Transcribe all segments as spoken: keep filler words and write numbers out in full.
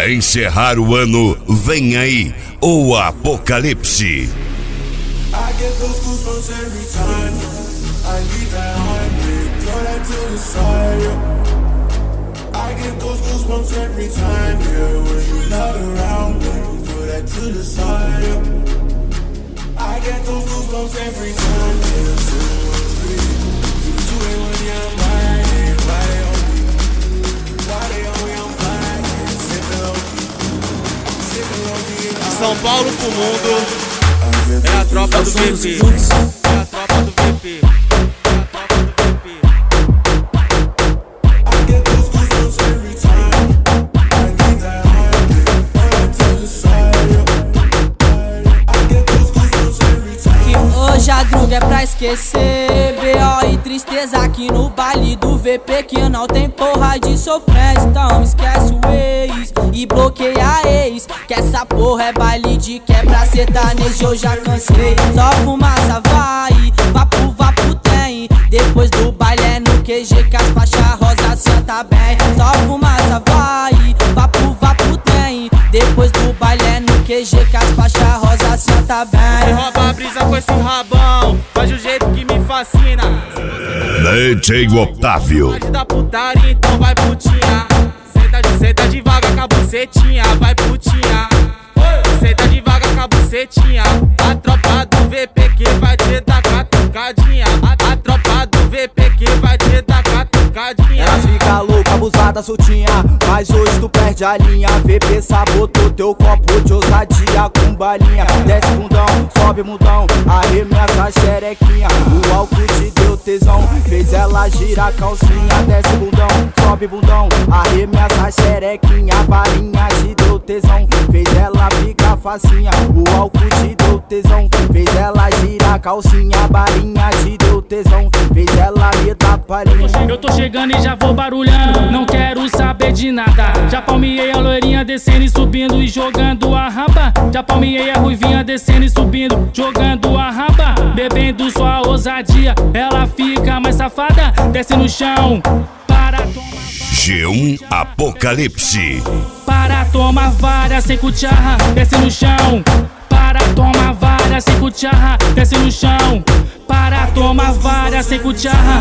Pra encerrar o ano, vem aí o Apocalipse. I get those goosebumps every time I leave that hundred, throw that to the side. I get those goosebumps every time, yeah, when you not around, when you throw that to the side. I get those goosebumps every time, yeah, so you do it when you're mine, why they on me, why they on me, I'm fine, sipping low key, sipping low key. De São Paulo pro mundo. É a tropa do V P, é a tropa do V P, é a tropa do V P. I get those goosebumps every time I need that heartbeat, throw that to the side. I get those goosebumps every time. Que hoje a droga é pra esquecer B O e tristeza aqui no baile do V P, que não tem porra de sofrência. Então esquece o ex e bloqueia a ex, que essa porra é baile de quebra sertanejo, eu já cansei. Só fumaça vai, vapo vapo tem. Depois do baile é no Q G que as faixas rosa senta bem. Só fumaça vai, vapo vapo tem. Depois do baile é no Q G que as faixas rosa senta bem. Você rouba a brisa com esse rabão, faz do jeito que me fascina. D J Otávio. Da putaria, então vai putinha. Senta de, senta devagar com a bucetinha, vai putinha. Senta devagar com a bucetinha. A tropa do V P que vai te dar catucadinha. A, a tropa do V P que vai te dar catucadinha. Elas fica louca, abusada, soltinha, mas hoje tu perde a linha. V P sabotou teu copo de ousadia com balinha. Desce bundão, sobe mundão, arremessa a xerequinha. O álcool te deu tesão, fez ela girar a calcinha. Desce bundão, sobe bundão, arremessa a xerequinha. A balinha te deu tesão, fez ela ficar facinha. O álcool te deu tesão, fez ela girar a calcinha. A balinha te deu tesão, fez ela me dar palhinha. Eu tô chegando e já vou barulhando, não quero saber de nada. Já palmiei a loirinha descendo e subindo e jogando a raba. Já palmiei a ruivinha descendo e subindo, jogando a raba. Bebendo sua ousadia, ela fica mais safada. Desce no chão, para tomar G um Apocalipse. Para tomar várias sem cucharra, desce no chão. Para tomar várias sem cucharra, desce no chão. Para tomar várias sem cucharra.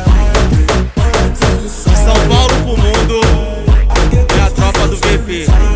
De São Paulo pro mundo, é a tropa do V P.